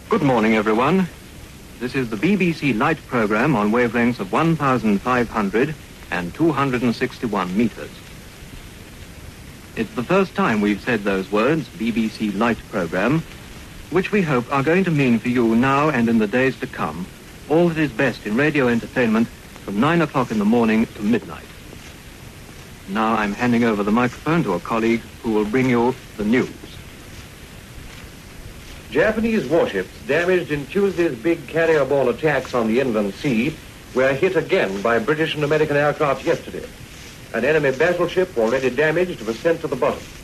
Good morning, everyone. This is the BBC Light program on wavelengths of 1,500 and 261 meters. It's the first time we've said those words, BBC Light program, which we hope are going to mean for you now and in the days to come all that is best in radio entertainment from 9 o'clock in the morning to midnight. Now I'm handing over the microphone to a colleague who will bring you the news. Japanese warships damaged in Tuesday's big carrier ball attacks on the inland sea were hit again by British and American aircraft yesterday. An enemy battleship already damaged was sent to the bottom.